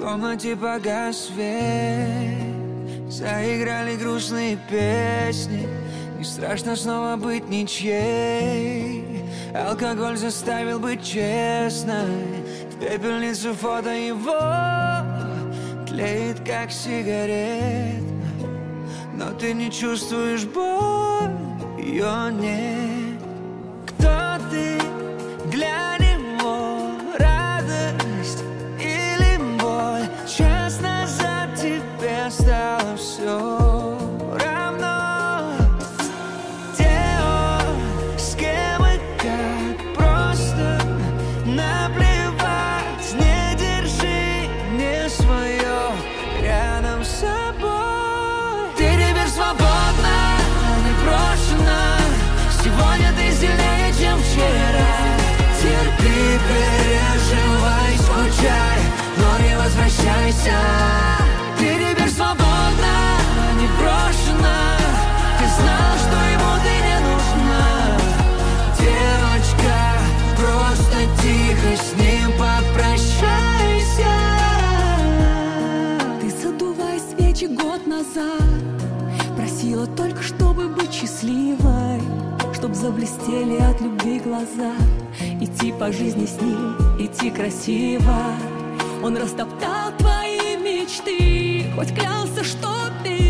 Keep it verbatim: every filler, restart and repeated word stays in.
комнате погас свет, заиграли грустные песни. Не страшно снова быть ничьей. Алкоголь заставил быть честной. В пепельницу фото его тлеет, как сигарет. Но ты не чувствуешь боль, ее нет. Кто ты для него? Радость или боль? Час назад тебе стало все равно. Где он, с кем и как? Просто наплевать. Не держи не свое рядом с собой. Ты теперь свободна, не брошена. Сегодня ты сильнее, чем вчера. Терпи, переживай, скучай, но не возвращайся. Ты теперь свободна, не брошена. Ты знал, что ему ты не нужна. Девочка, просто тихо с ним попрощайся. Ты, задувай свечи год назад, просила только, чтобы быть счастливой, чтоб заблестели от любви глаза. Идти по жизни с ним, идти красиво. Он растоптал твои мечты, хоть клялся, что ты